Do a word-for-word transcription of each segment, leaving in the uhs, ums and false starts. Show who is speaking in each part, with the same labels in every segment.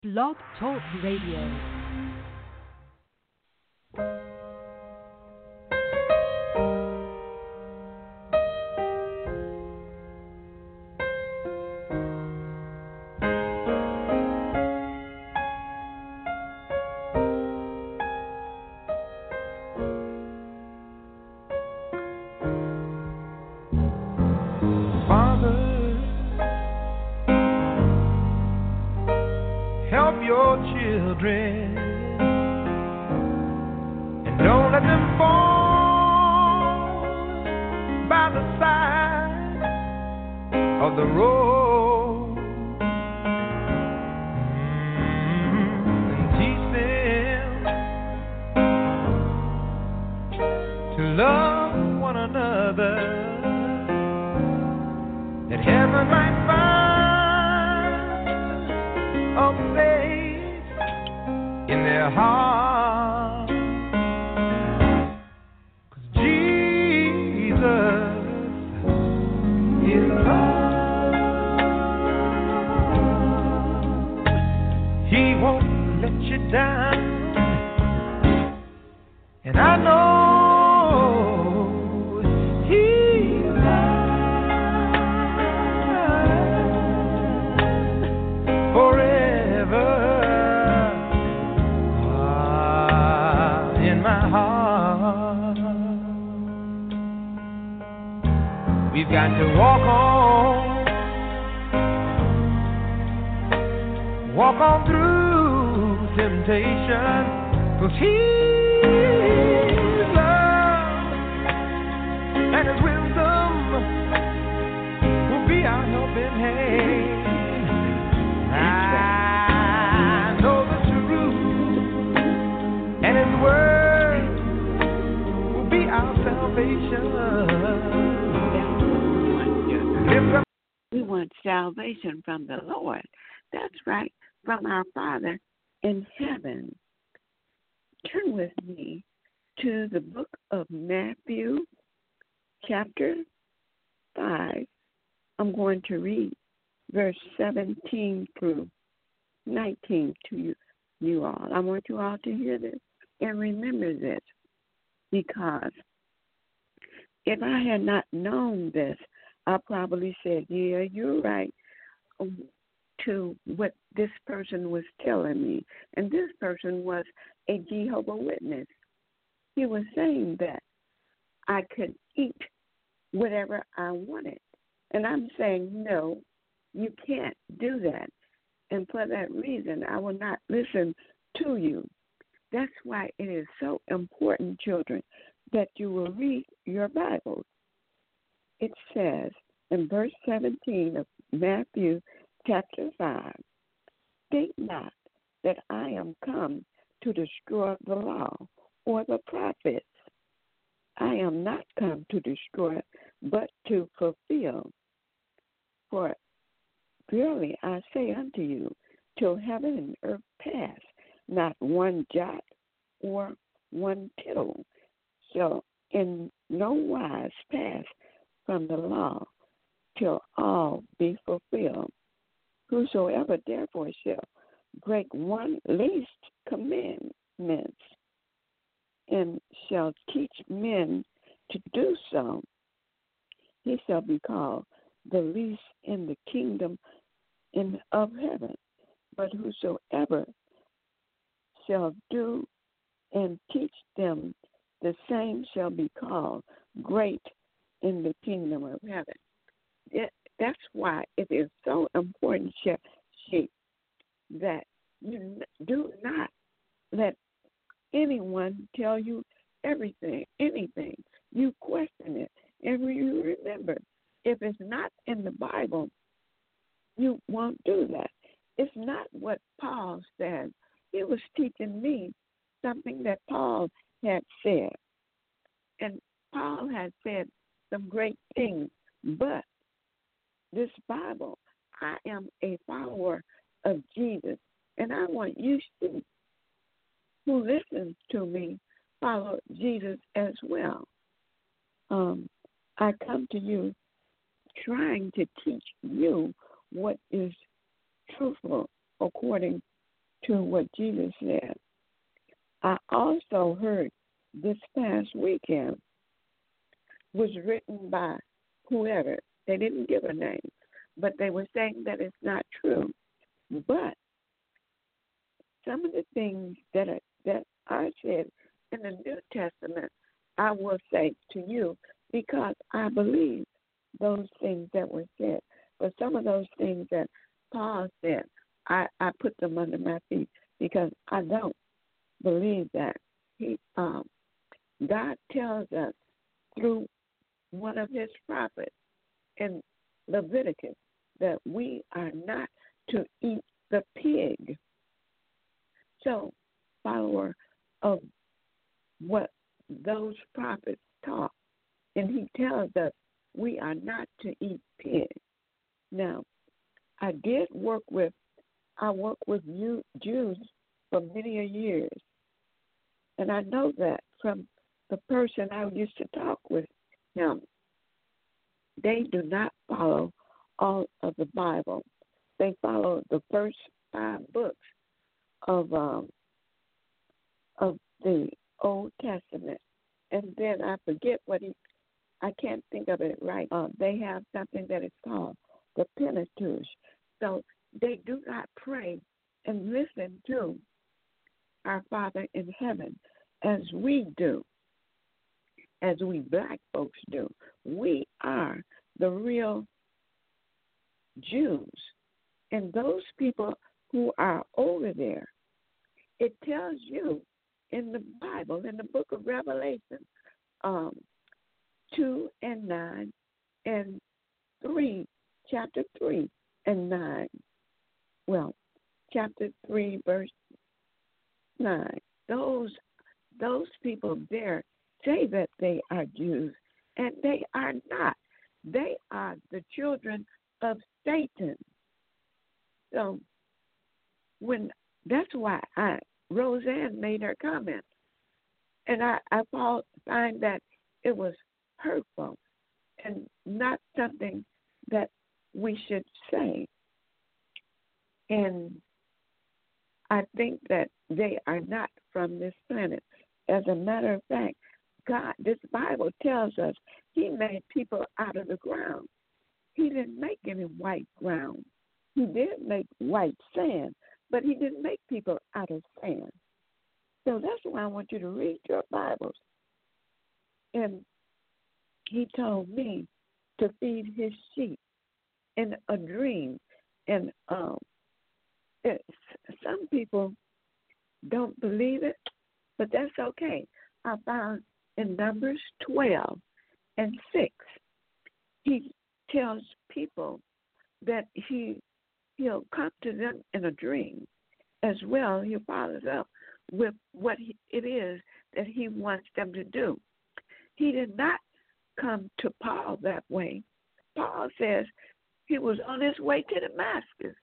Speaker 1: Blog Talk Radio.
Speaker 2: We want salvation from the Lord. That's right, from our Father in heaven. Turn with me to the book of Matthew, chapter five. I'm going to read verse seventeen through nineteen to you, you all. I want you all to hear this and remember this, because if I had not known this, I probably said, yeah, you're right, um, to what this person was telling me. And this person was a Jehovah's Witness. He was saying that I could eat whatever I wanted. And I'm saying, no, you can't do that. And for that reason, I will not listen to you. That's why it is so important, children, that you will read your Bible. It says in verse seventeen of Matthew chapter five, think not that I am come to destroy the law or the prophets. I am not come to destroy, but to fulfill. For verily I say unto you, till heaven and earth pass, not one jot or one tittle shall in no wise pass from the law till all be fulfilled. Whosoever therefore shall break one least commandments and shall teach men to do so, he shall be called the least in the kingdom in, of heaven. But whosoever shall do and teach them, the same shall be called great in the kingdom of heaven. It, that's why it is so important, sheep, that you do not let anyone tell you everything, anything. You question it. And you remember, if it's not in the Bible, you won't do that. It's not what Paul said. He was teaching me something that Paul had said. And Paul had said some great things, but this Bible, I am a follower of Jesus, and I want you to, who listens to me, follow Jesus as well. Um, I come to you trying to teach you what is truthful according to what Jesus said. I also heard this past weekend was written by whoever. They didn't give a name, but they were saying that it's not true. But some of the things that are, that are said in the New Testament, I will say to you because I believe those things that were said. But some of those things that Paul said, I, I put them under my feet because I don't believe that. He, um, God tells us through one of his prophets in Leviticus that we are not to eat the pig. So, follower of what those prophets taught, and he tells us we are not to eat pig. Now, I did work with, I worked with you, Jews for many a years, and I know that from the person I used to talk with him. They do not follow all of the Bible. They follow the first five books of um, of the Old Testament, and then I forget what he. I can't think of it right. Uh, they have something that is called the Pentateuch. So they do not pray and listen to our Father in heaven as we do, as we black folks do. We are the real Jews. And those people who are over there, it tells you in the Bible, in the book of Revelation, um, two and nine and three, chapter three and nine. Well, chapter three, verse nine. Those those people there say that they are Jews, and they are not. They are the children of Satan. So when that's why I Roseanne made her comment, and I, I find that it was hurtful and not something that we should say. And I think that they are not from this planet. As a matter of fact, God, this Bible tells us he made people out of the ground. He didn't make any white ground. He did make white sand, but he didn't make people out of sand. So that's why I want you to read your Bibles. And he told me to feed his sheep in a dream. And um, it, some people don't believe it, but that's okay. I found in Numbers twelve and six, he tells people that he, he'll come to them in a dream as well. He follows up with what he, it is that he wants them to do. He did not come to Paul that way. Paul says he was on his way to Damascus.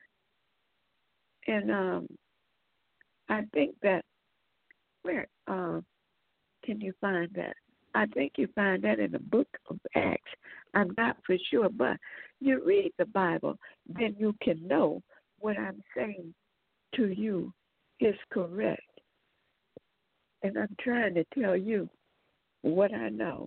Speaker 2: And um, I think that, where uh, can you find that? I think you find that in the book of Acts. I'm not for sure, but you read the Bible, then you can know what I'm saying to you is correct. And I'm trying to tell you what I know.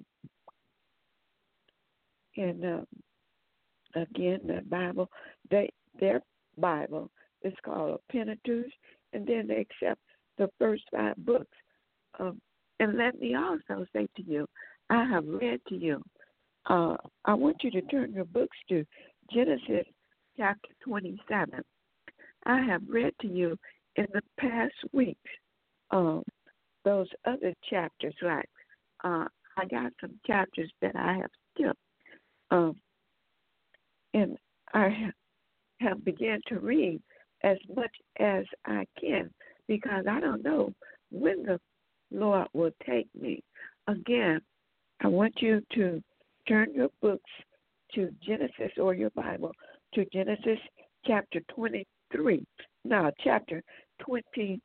Speaker 2: And um, again, the Bible, they, their Bible is called a Pentateuch, and then they accept the first five books. Um, and let me also say to you, I have read to you, uh, I want you to turn your books to Genesis chapter twenty-seven. I have read to you in the past weeks um, those other chapters, like uh, I got some chapters that I have skipped. Um, and I have, have begun to read as much as I can because I don't know when the Lord will take me. Again, I want you to turn your books to Genesis or your Bible to Genesis chapter twenty-three. No, chapter twenty-seven.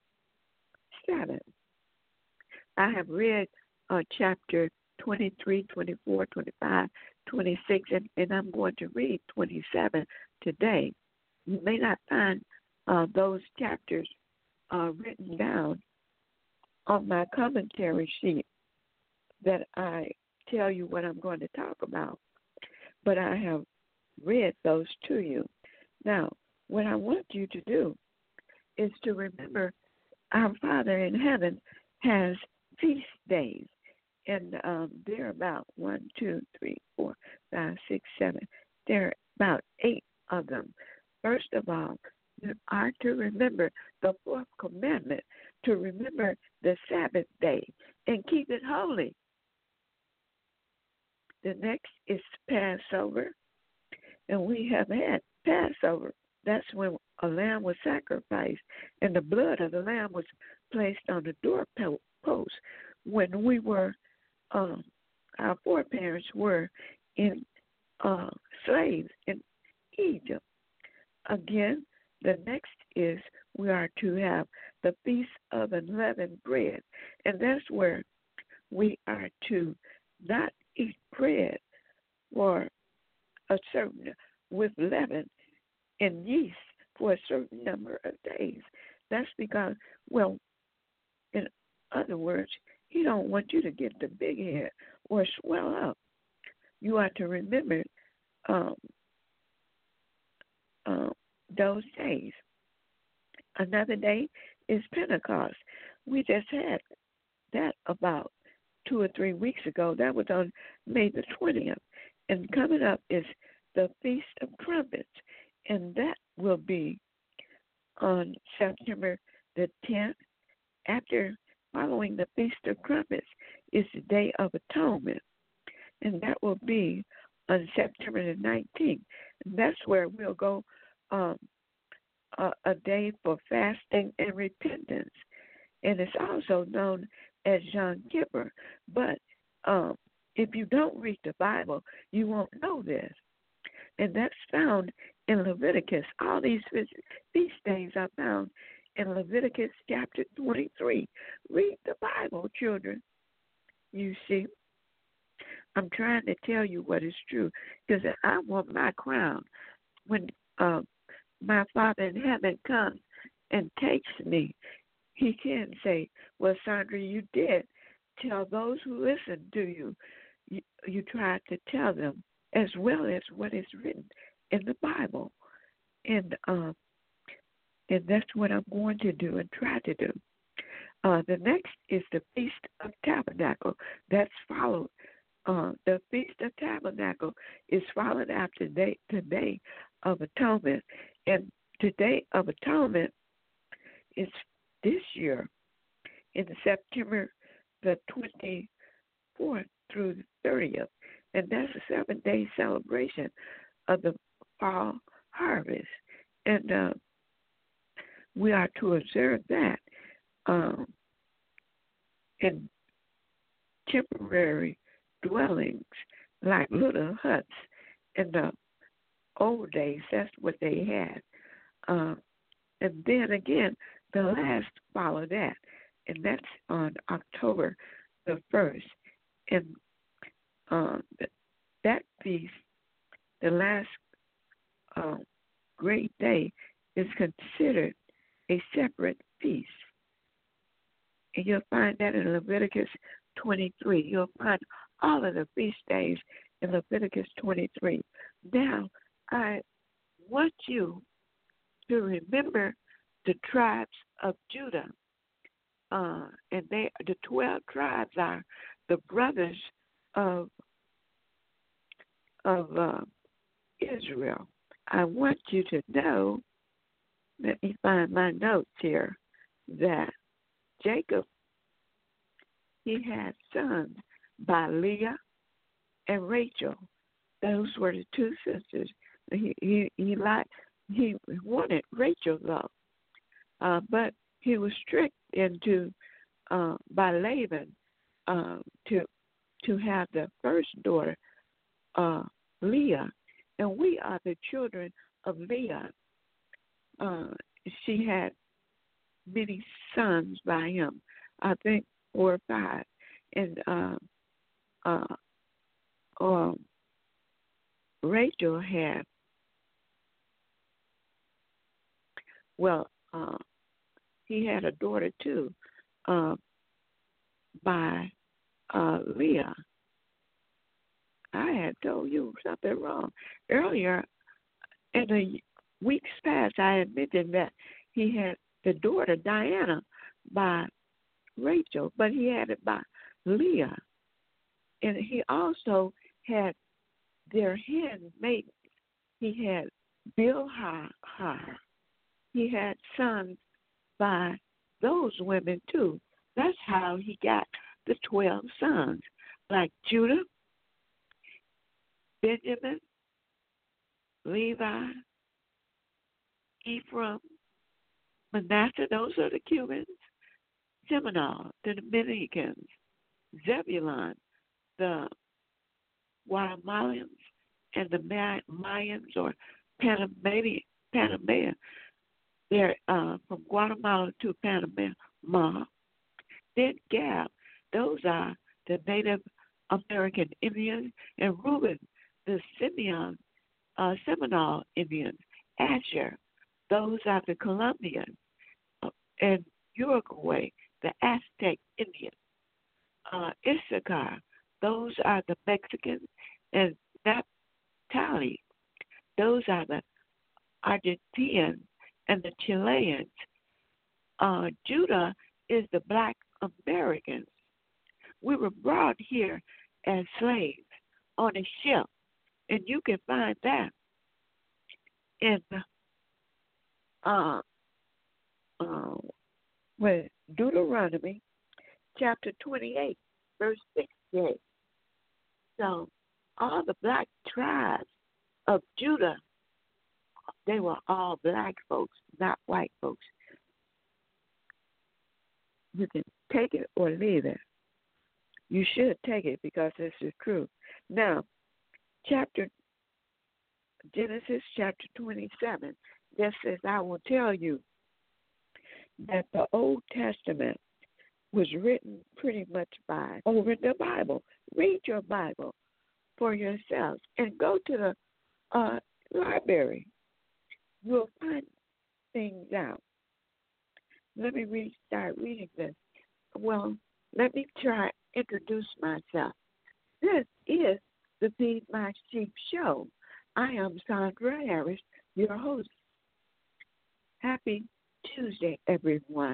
Speaker 2: I have read uh, chapter twenty-three, twenty-four, twenty-five, twenty-six, and, and I'm going to read twenty-seven today. You may not find uh, those chapters uh, written down on my commentary sheet that I tell you what I'm going to talk about, but I have read those to you. Now, what I want you to do is to remember our Father in heaven has feast days, and um, there are about one, two, three, four, five, six, seven. There are about eight of them. First of all, you are to remember the fourth commandment, to remember the Sabbath day and keep it holy. The next is Passover, and we have had Passover. That's when a lamb was sacrificed, and the blood of the lamb was placed on the doorpost. When we were, um, our foreparents were in uh, slaves in Egypt. Again, the next is we are to have the Feast of Unleavened Bread, and that's where we are to not eat bread for a certain with leaven and yeast for a certain number of days. That's because, well, in other words, he don't want you to get the big head or swell up. You are to remember um, uh, those days. Another day is Pentecost. We just had that about two or three weeks ago. That was on May the twentieth. And coming up is the Feast of Trumpets, and that will be on September the tenth. After following the Feast of Trumpets is the Day of Atonement, and that will be on September the nineteenth. And that's where we'll go um, a, a day for fasting and repentance. And it's also known as Yom Kippur. But um, if you don't read the Bible, you won't know this. And that's found in Leviticus. All these feast days are found in Leviticus chapter twenty-three. Read the Bible, children. You see, I'm trying to tell you what is true because I want my crown. When uh, my Father in heaven comes and takes me, he can say, well, Sandra, you did tell those who listen to you. You, you tried to tell them as well as what is written in the Bible. And uh, and that's what I'm going to do and try to do. Uh, the next is the Feast of Tabernacle. That's followed. Uh, the Feast of Tabernacle is followed after the Day of Atonement. And the Day of Atonement is this year in September the twenty-fourth through the thirtieth. And that's a seven-day celebration of the fall harvest. And uh, we are to observe that um, in temporary dwellings like little huts in the old days. That's what they had. Uh, and then again, the last follow that, and that's on October the first. And uh, that feast, the last uh, great day, is considered a separate feast. And you'll find that in Leviticus twenty-three. You'll find all of the feast days in Leviticus twenty-three. Now, I want you to remember the tribes of Judah. Uh, and they, the twelve tribes are the brothers of, of uh, Israel. I want you to know, let me find my notes here, that Jacob, he had sons by Leah and Rachel. Those were the two sisters. He he he liked he wanted Rachel though, uh, but he was tricked into uh, by Laban uh, to to have the first daughter, uh, Leah, and we are the children of Leah. Uh, she had many sons by him, I think four or five, and uh, uh, um, Rachel had, well, uh, he had a daughter too, uh, by uh, Leah. I had told you something wrong earlier in the weeks past. I had mentioned that he had the daughter Diana by Rachel, but he had it by Leah, and he also had their handmaidens. He had Bilhah. He had sons by those women too. That's how he got the twelve sons, like Judah, Benjamin, Levi, Ephraim, Manasseh. Those are the Cubans. Simeon, the Dominicans. Zebulun, the Guatemalans, and the Mayans or Panamanian. Panamanian. They're uh, from Guatemala to Panama. Then Gab, those are the Native American Indians, and Reuben, the Simeon, uh, Seminole Indians. Asher, those are the Colombians, uh, and Uruguay, the Aztec Indians. Uh, Issachar, those are the Mexicans, and Naphtali, those are the Argentinians and the Chileans. Uh, Judah is the Black Americans. We were brought here as slaves on a ship, and you can find that in uh, uh, with Deuteronomy chapter twenty-eight, verse sixty-eight. So all the black tribes of Judah, they were all black folks, not white folks. You can take it or leave it. You should take it because this is true. Now, chapter Genesis chapter twenty-seven, just says, I will tell you that the Old Testament was written pretty much by over the Bible. Read your Bible for yourselves and go to the uh, library. You'll find things out. Let me re- start reading this. Well, let me try introduce myself. This is the Feed My Sheep show. I am Sandra Harris, your host. Happy Tuesday, everyone.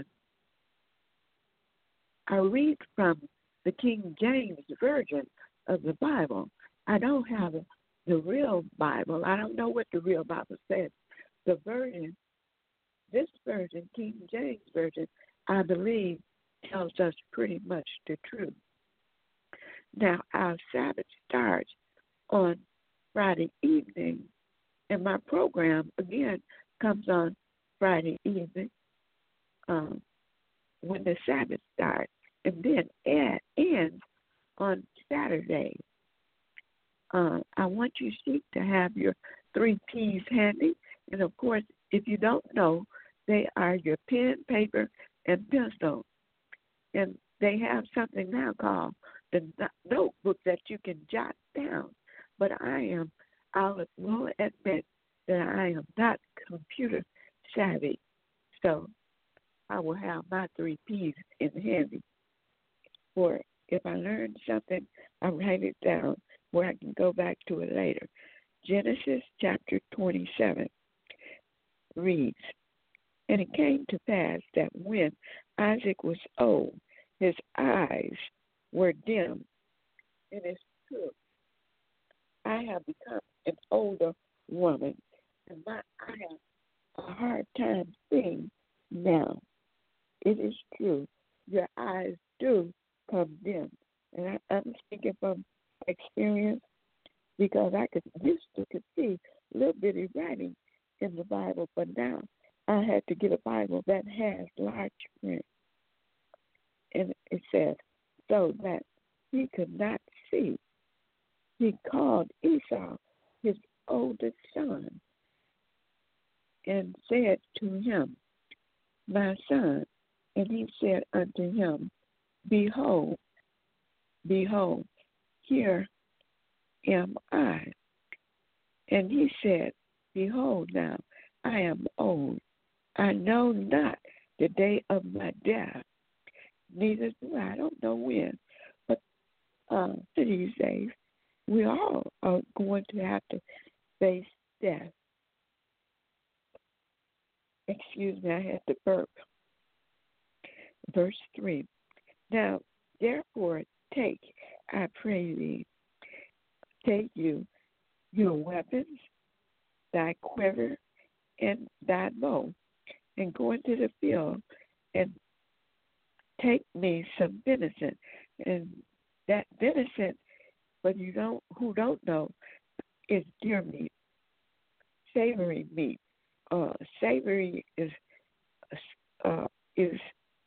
Speaker 2: I read from the King James Version of the Bible. I don't have the real Bible. I don't know what the real Bible says. The version, this version, King James Version, I believe tells us pretty much the truth. Now, our Sabbath starts on Friday evening, and my program, again, comes on Friday evening um, when the Sabbath starts, and then it ends on Saturday. Uh, I want you seek to have your three P's handy, and of course, if you don't know, they are your pen, paper, and pencil. And they have something now called the notebook that you can jot down. But I am, I'll will admit that I am not computer savvy. So I will have my three P's in handy. For if I learn something, I write it down where I can go back to it later. Genesis chapter twenty-seven reads, And it came to pass that when Isaac was old, his eyes were dim. And it's true. I have become an older woman, and my, I have a hard time seeing now. It is true. Your eyes do come dim. And I, I'm speaking from experience because I could used to could see little bitty writing in the Bible, but now I had to get a Bible that has large print. And it says, so that he could not see, he called Esau, his oldest son, and said to him, My son. And he said unto him, Behold, behold, here am I. And he said, Behold now, I am old. I know not the day of my death. Neither do I. I don't know when. But uh, these days, we all are going to have to face death. Excuse me, I had to burp. Verse three. Now, therefore, take, I pray thee, take you your weapons, thy quiver, and thy bow, and go into the field and take me some venison. And that venison, but you don't who don't know, is deer meat, savory meat. Uh, savory is uh, is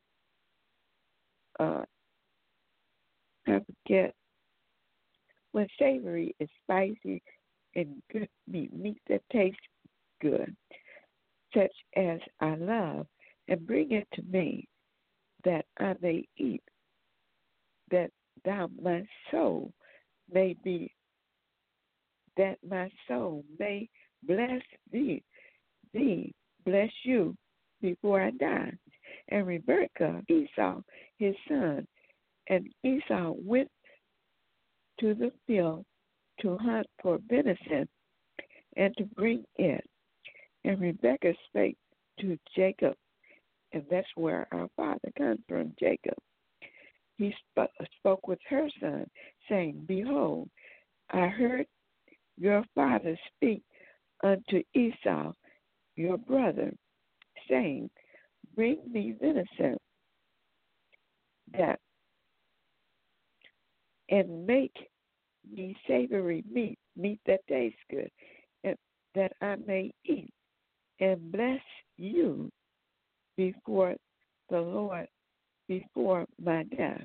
Speaker 2: uh, I forget when savory is spicy and good meat, meat that tastes good, such as I love, and bring it to me, that I may eat, that thou my soul may be, that my soul may bless thee, thee bless you before I die. And Rebekah, Esau, his son, and Esau went to the field to hunt for venison and to bring it. And Rebekah spake to Jacob, and that's where our father comes from, Jacob. He sp- spoke with her son, saying, Behold, I heard your father speak unto Esau, your brother, saying, Bring me venison, that and make me savory meat, meat that tastes good, and that I may eat and bless you before the Lord, before my death.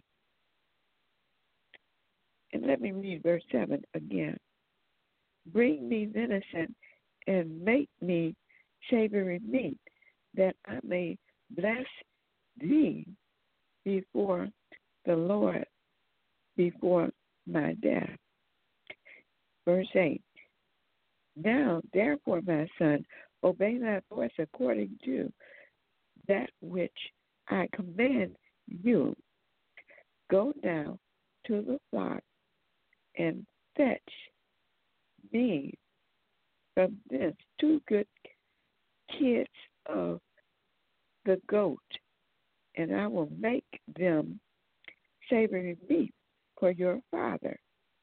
Speaker 2: And let me read verse seven again. Bring me venison and make me savory meat, that I may bless thee before the Lord, before my death. Verse eight. Now, therefore, my son, obey my voice according to that which I command you. Go now to the flock and fetch me from this two good kids of the goat, and I will make them savory meat for your father,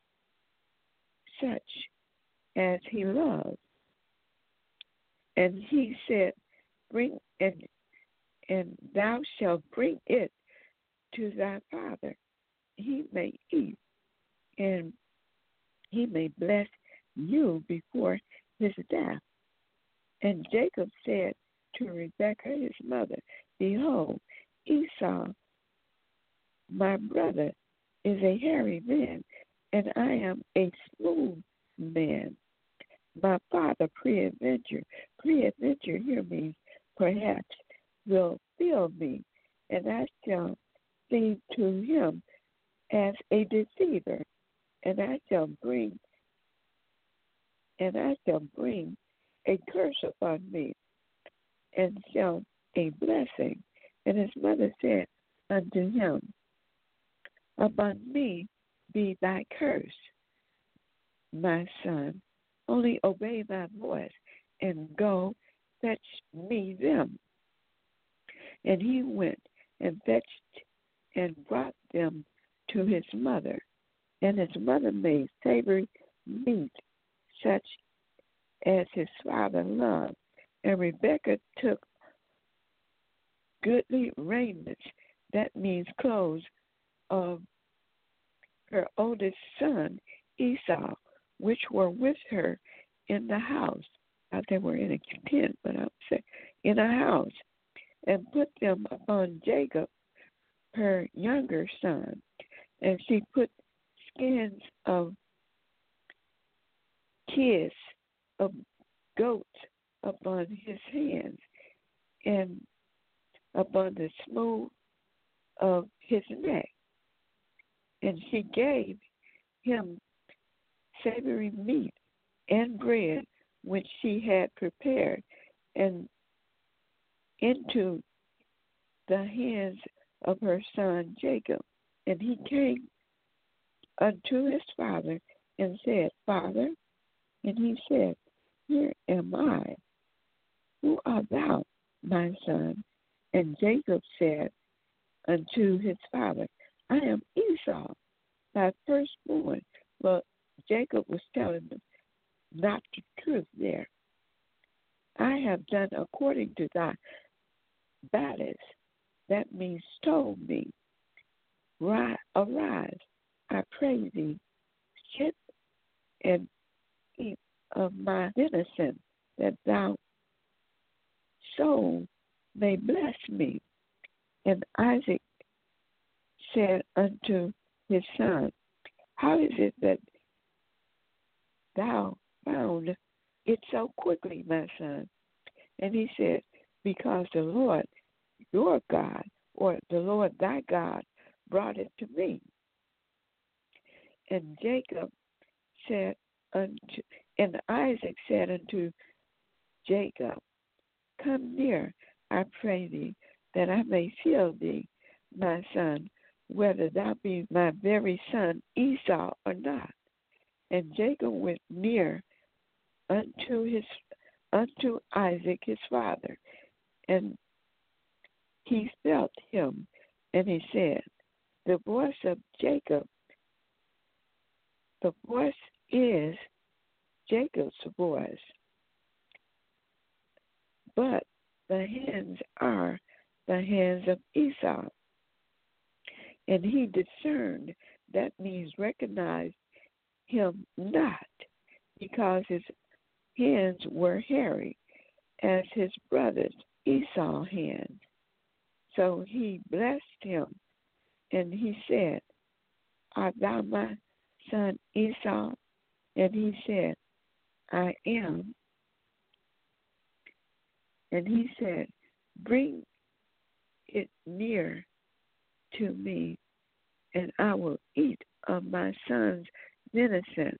Speaker 2: such as he loves. And he said, Bring and and thou shalt bring it to thy father, he may eat, and he may bless you before his death. And Jacob said to Rebekah his mother, Behold, Esau, my brother, is a hairy man, and I am a smooth man. My father, peradventure, peradventure here means perhaps, will fill me, and I shall seem to him as a deceiver, and I shall bring and I shall bring a curse upon me, and shall a blessing. And his mother said unto him, Upon me be thy curse, my son, only obey my voice, and go fetch me them. And he went and fetched and brought them to his mother. And his mother made savory meat, such as his father loved. And Rebekah took goodly raiments, that means clothes, of her oldest son Esau, which were with her in the house. Not they were in a tent, but I would say in a house, and put them upon Jacob, her younger son. And she put skins of kids of goats upon his hands, and upon the smooth of his neck. And she gave him savory meat and bread which she had prepared, and into the hands of her son Jacob. And he came unto his father and said, Father. And he said, Here am I. Who art thou, my son? And Jacob said unto his father, I am Esau, thy firstborn. Well, Jacob was telling him not the truth there. I have done according to thy baddest. That means told me. Rise, arise, I pray thee, sit and eat of my venison, that thou soul may bless me. And Isaac said unto his son, How is it that thou found it so quickly, my son? And he said, Because the Lord your God, or the Lord thy God, brought it to me. And Jacob said unto, and Isaac said unto Jacob, Come near, I pray thee, that I may feel thee, my son, whether thou be my very son Esau or not. And Jacob went near unto his unto Isaac his father, and he felt him, and he said, The voice of Jacob, the voice is Jacob's voice, but the hands are the hands of Esau. And he discerned, that means recognized him not, because his hands were hairy, as his brother's Esau's hands. So he blessed him, and he said, Art thou my son Esau? And he said, I am. And he said, Bring it near to me, and I will eat of my son's venison,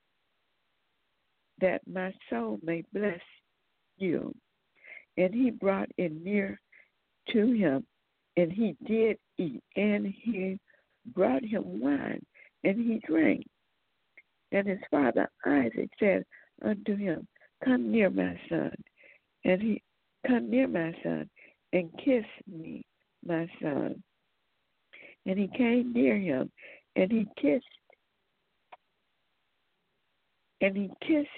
Speaker 2: that my soul may bless you. And he brought it near to him, and he did eat, and he brought him wine, and he drank. And his father Isaac said unto him, Come near, my son. And he, Come near, my son, and kiss me, my son. And he came near him, and he kissed, and he kissed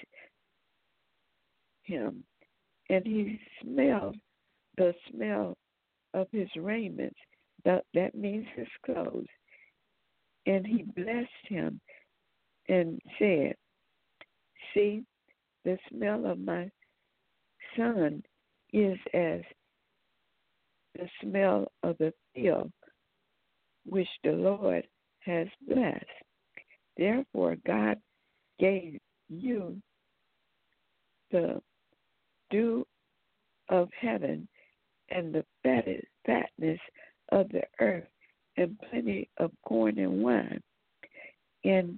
Speaker 2: him, and he smelled the smell of his raiment, that, that means his clothes. And he blessed him and said, See, the smell of my son is as the smell of the field which the Lord has blessed. Therefore God gave you the dew of heaven and the fatted, fatness of the earth, and plenty of corn and wine. And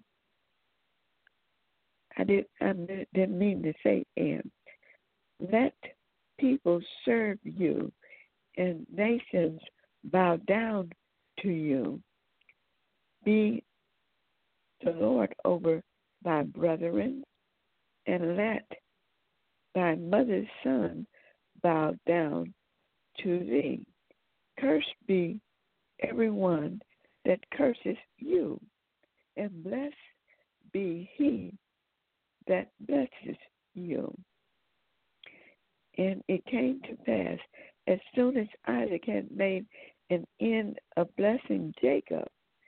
Speaker 2: I, did, I didn't mean to say and. Let people serve you, and nations bow down to you. Be the Lord over thy brethren, and let thy mother's son bow down to thee. Cursed be everyone that curses you, and blessed be he that blesses you. And it came to pass, as soon as Isaac had made an end of blessing Jacob,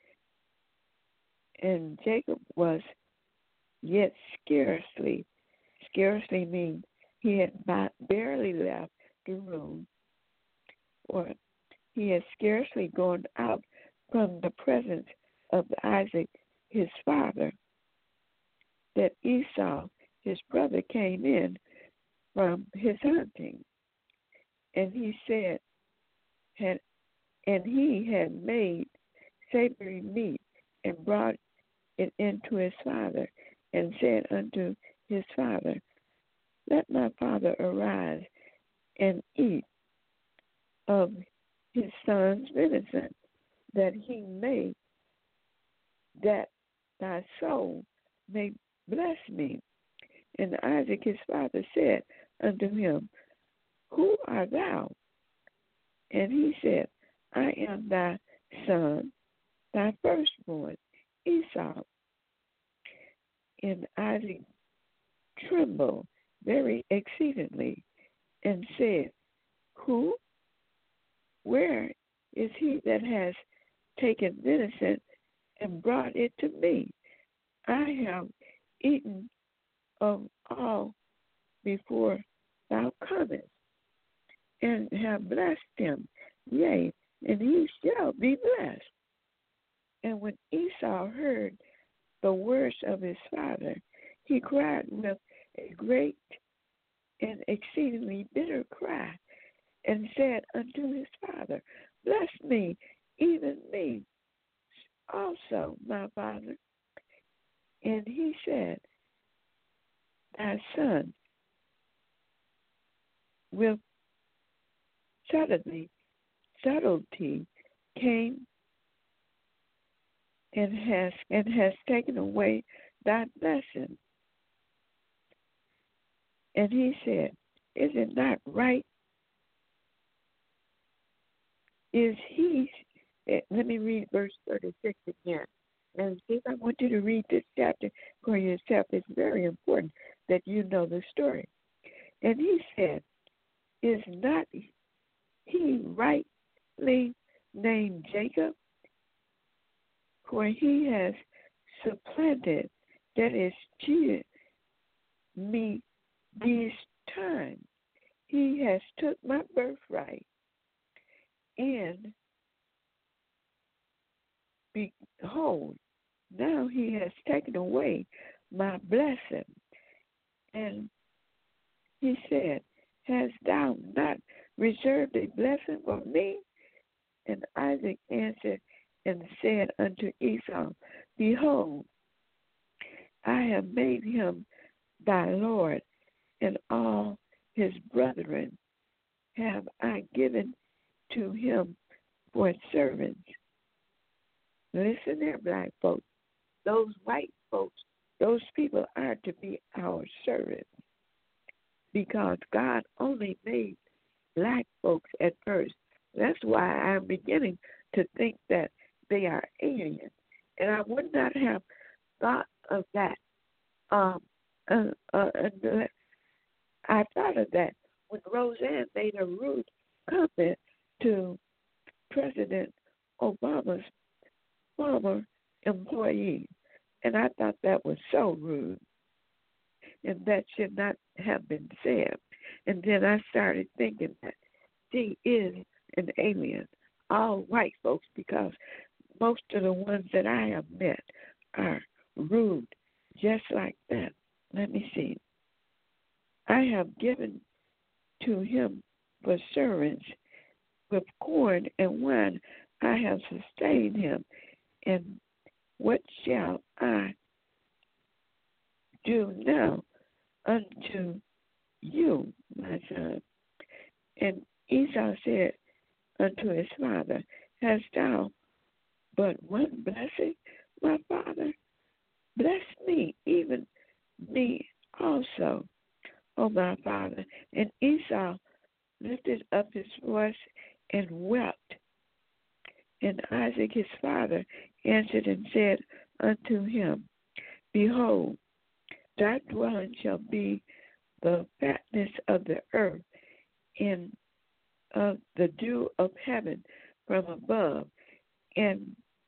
Speaker 2: and Jacob was yet scarcely, scarcely means he had barely left the room, or he had scarcely gone out from the presence of Isaac, his father, that Esau, his brother, came in from his hunting. And he said, had, and he had made savory meat and brought it into his father, and said unto his father, Let my father arise and eat of his son's venison, that he may, that thy soul may bless me. And Isaac his father said unto him, Who art thou? And he said, I am thy son, thy firstborn, Esau. And Isaac trembled very exceedingly and said, Who? Where is he that has taken venison and brought it to me? I have eaten of all before thou comest, and have blessed him, yea, and he shall be blessed. And when Esau heard the words of his father, he cried with a great and exceedingly bitter cry, and said unto his father, Bless me, even me also, my father. And he said, Thy son with subtlety, subtlety came and has and has taken away thy blessing. And he said, Is it not right? Is he, let me read verse thirty-six again. And see, I want you to read this chapter for yourself. It's very important that you know the story. And he said, Is not he rightly named Jacob? For he has supplanted, that is, cheated me these times. He has took my birthright, and behold, now he has taken away my blessing. And he said, Hast thou not reserved a blessing for me? And Isaac answered and said unto Esau, Behold, I have made him thy Lord, and all his brethren have I given to him for servants. Listen there, black folks. Those white folks, those people are to be our servants, because God only made black folks at first. That's why I'm beginning to think that they are aliens. And I would not have thought of that. Um, uh, uh, uh, I thought of that when Roseanne made a rude comment to President Obama's former employee. And I thought that was so rude. And that should not have been said. And then I started thinking that she is an alien, all white folks, because most of the ones that I have met are rude, just like that. Let me see. I have given to him for servants with corn and wine. I have sustained him. And what shall I do now unto you, my son? And Esau said unto his father, Hast thou but one blessing, my father? Bless me, even me also, O my father. And Esau lifted up his voice and wept. And Isaac his father answered and said unto him, Behold, thy dwelling shall be the fatness of the earth, and of the dew of heaven from above, and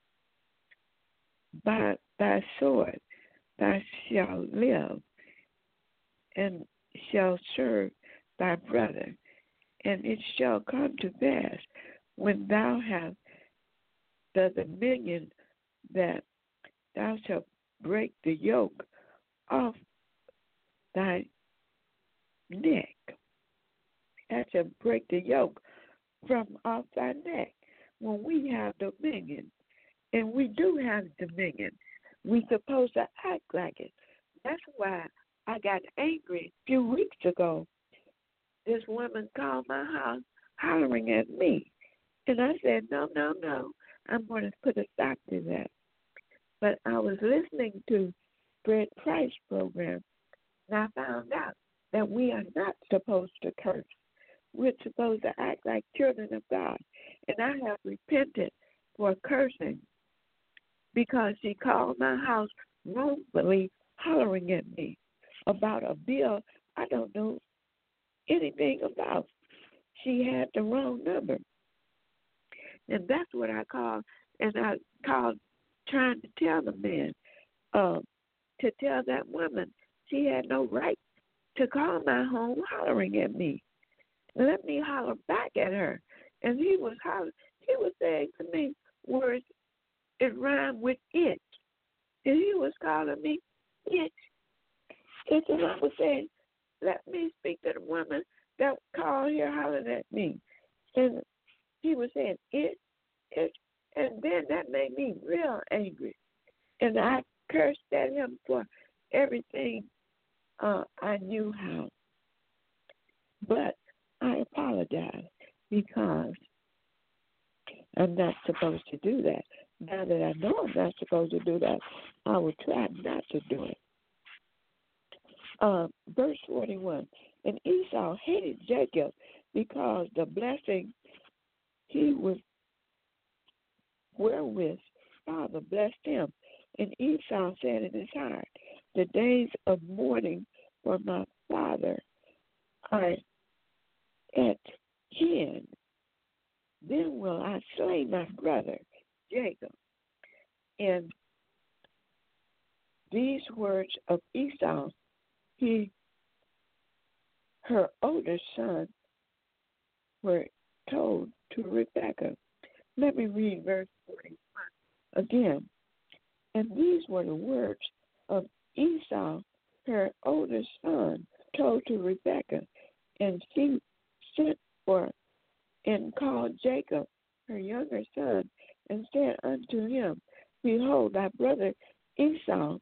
Speaker 2: by thy sword thou shalt live, and shalt serve thy brother. And it shall come to pass, when thou hast the dominion, that thou shalt break the yoke off thy neck. Thou shalt break the yoke from off thy neck. When we have dominion, and we do have dominion, we're supposed to act like it. That's why I got angry a few weeks ago. This woman called my house hollering at me. And I said, no, no, no. I'm going to put a stop to that. But I was listening to Fred Price program, and I found out that we are not supposed to curse. We're supposed to act like children of God. And I have repented for cursing because she called my house wrongfully, hollering at me about a bill I don't know anything about. She had the wrong number. And that's what I called, and I called trying to tell the man, uh, to tell that woman she had no right to call my home hollering at me. Let me holler back at her. And he was hollering, he was saying to me words, it rhymed with it. And he was calling me it. And so I was saying, let me speak to the woman that called here hollering at me. And he was saying, it, it. And then that made me real angry. And I cursed at him for everything uh, I knew how. But I apologize because I'm not supposed to do that. Now that I know I'm not supposed to do that, I will try not to do it. Uh, verse forty-one, and Esau hated Jacob because the blessing he was wherewith father blessed him. And Esau said in his heart, the days of mourning for my father are at hand. Then will I slay my brother Jacob. And these words of Esau, he, her older son, were told to Rebekah. Let me read verse forty-one again. And these were the words of Esau, her older son, told to Rebekah. And she sent for and called Jacob, her younger son, and said unto him, behold, thy brother Esau,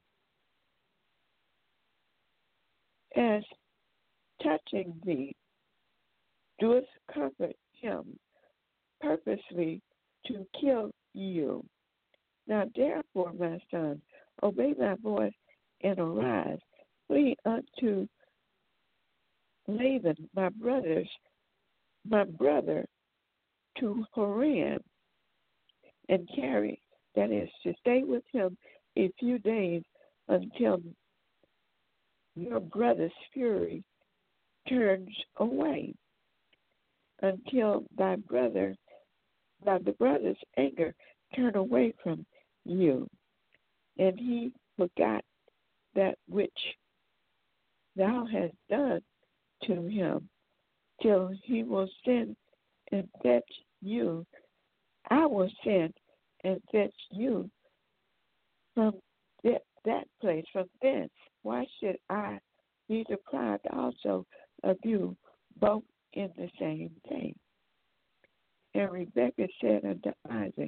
Speaker 2: as touching thee, doeth comfort him purposely to kill you. Now therefore, my son, obey my voice and arise, flee unto Laban, my brothers, my brother, to Haran, and carry, that is, to stay with him a few days until your brother's fury turns away, until thy brother, thy brother's anger turn away from you, and he forgot that which thou hast done to him, till he will send and fetch you. I will send and fetch you from that, that place, from thence. Why should I be deprived also of you both in the same thing? And Rebekah said unto Isaac,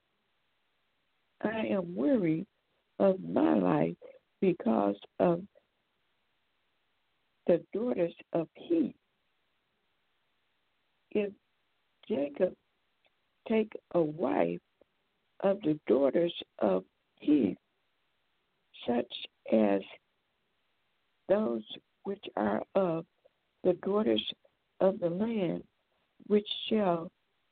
Speaker 2: I am weary of my life because of the daughters of Heth. If Jacob take a wife of the daughters of Heth, such as those which are of the daughters of the land, which shall,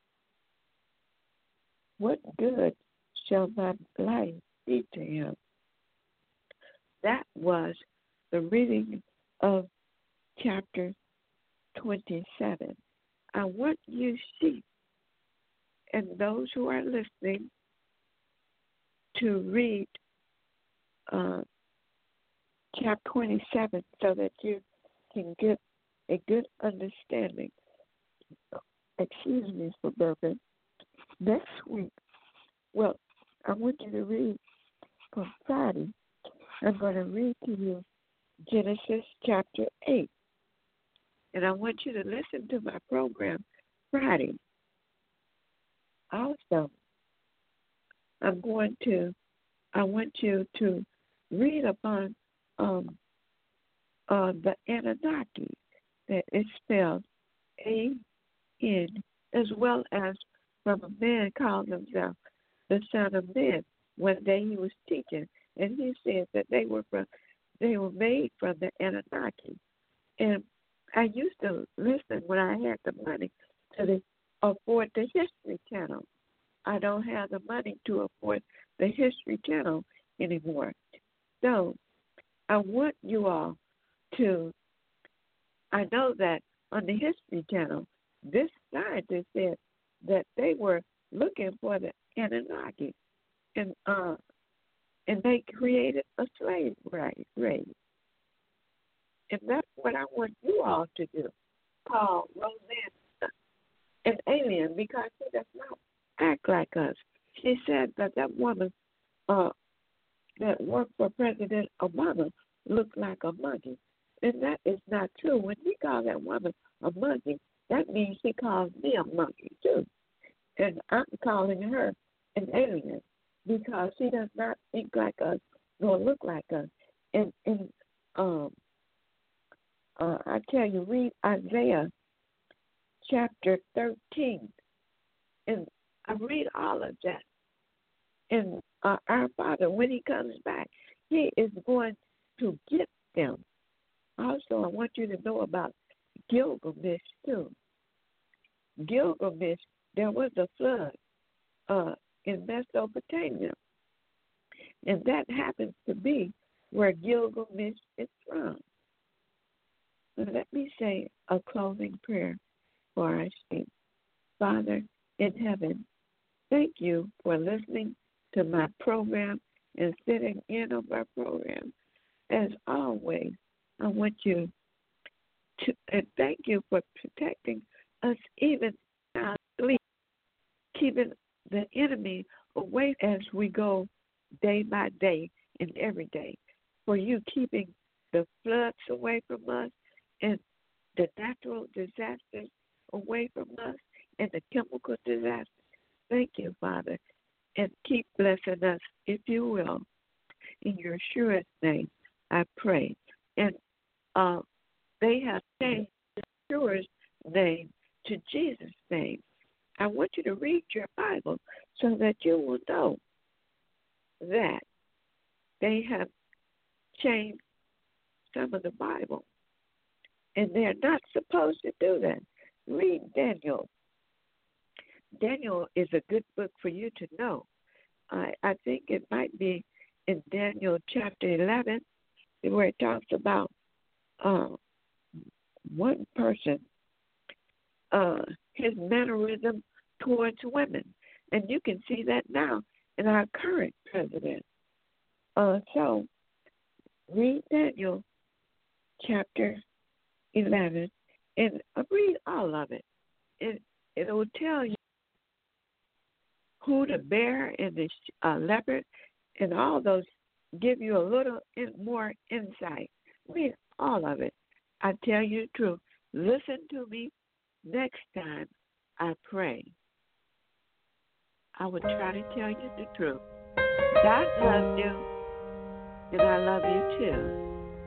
Speaker 2: what good shall my life be to him? That was the reading of chapter twenty-seven. I want you sheep and those who are listening to read uh, chapter twenty-seven so that you can get a good understanding. Excuse me for burping. Next week, well, I want you to read from Friday. I'm going to read to you Genesis chapter eight. And I want you to listen to my program Friday. Also, I'm going to, I want you to read upon um, uh, the Anunnaki, that is spelled A N, as well as from a man called himself the Son of Man. One day he was teaching, and he said that they were from, they were made from the Anunnaki. And I used to listen when I had the money to the, afford the History Channel. I don't have the money to afford the History Channel anymore. So I want you all to, I know that on the History Channel, this scientist said that they were looking for the Anunnaki, and uh, and they created a slave race. And that's what I want you all to do. Call Roseanne an alien because she does not act like us. She said that that woman uh, that worked for President Obama looked like a monkey. And that is not true. When he called that woman a monkey, that means he calls me a monkey too. And I'm calling her an alien because she does not think like us nor look like us. And, and um, uh, I tell you, read Isaiah chapter thirteen. And I read all of that. And uh, our Father, when he comes back, he is going to get them. Also, I want you to know about Gilgamesh, too. Gilgamesh, there was a flood uh, in Mesopotamia. And that happens to be where Gilgamesh is from. So let me say a closing prayer for our speak. Father in heaven, thank you for listening to my program and sitting in on my program. As always, I want you to, and thank you for protecting us even in our sleep, keeping the enemy away as we go day by day and every day. For you keeping the floods away from us and the natural disasters away from us and the chemical disasters. Thank you, Father, and keep blessing us, if you will. In your surest name, I pray. And uh, they have changed the surest name to Jesus' name. I want you to read your Bible so that you will know that they have changed some of the Bible. And they're not supposed to do that. Read Daniel. Daniel is a good book for you to know. I, I think it might be in Daniel chapter eleven where it talks about uh, one person, uh, his mannerism towards women. And you can see that now in our current president. Uh, so read Daniel chapter eleven and read all of it. It, it will tell you who the bear and the uh, leopard and all those, give you a little in, more insight. Read all of it. I tell you the truth. Listen to me next time I pray. I will try to tell you the truth. God loves you, and I love you too.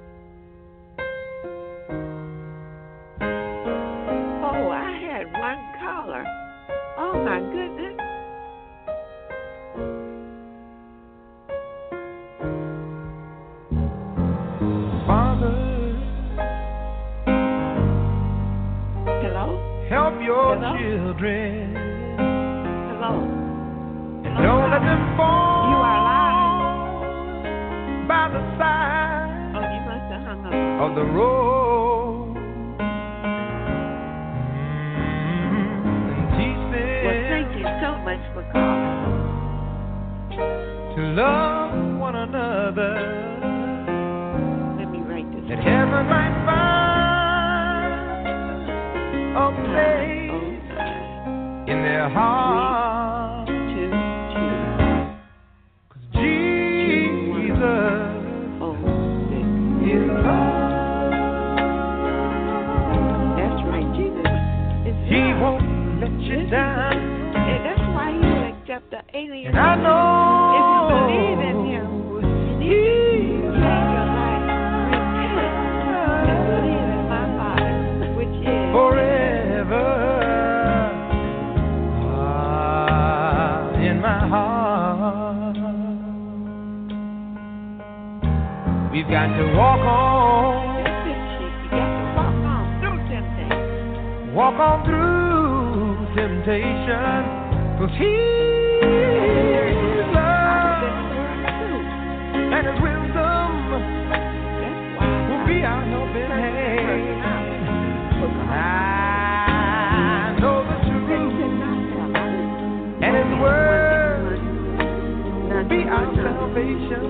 Speaker 2: Oh, I had one caller. Oh, my goodness.
Speaker 3: Help your
Speaker 2: Hello?
Speaker 3: children.
Speaker 2: Hello.
Speaker 3: And don't let them fall.
Speaker 2: You are live.
Speaker 3: By the side.
Speaker 2: Oh, you must have hung up.
Speaker 3: Of the road. Mm-hmm. And teach them.
Speaker 2: Well, thank you so much for calling.
Speaker 3: To love one another.
Speaker 2: Let me write this.
Speaker 3: That heaven might find a place oh, in their heart.
Speaker 2: Two, two.
Speaker 3: Cause Jesus
Speaker 2: oh,
Speaker 3: is love.
Speaker 2: That's right, Jesus is
Speaker 3: He
Speaker 2: love.
Speaker 3: won't let you down.
Speaker 2: And that's why He will accept the alien.
Speaker 3: And I know
Speaker 2: if you believe in Him, you need to change your life, repent, and believe in my Father, which is
Speaker 3: forever. my heart. We've got to walk on.
Speaker 2: That's it, Chief. You got to walk on through temptation.
Speaker 3: Walk on through temptation. 'Cause His love and His wisdom will be our helping hand. I know the truth, and His word will be our salvation.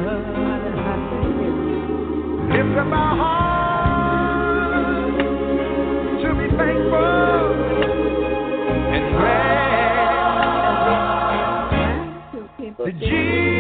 Speaker 3: Lift up our hearts to be thankful and glad that Jesus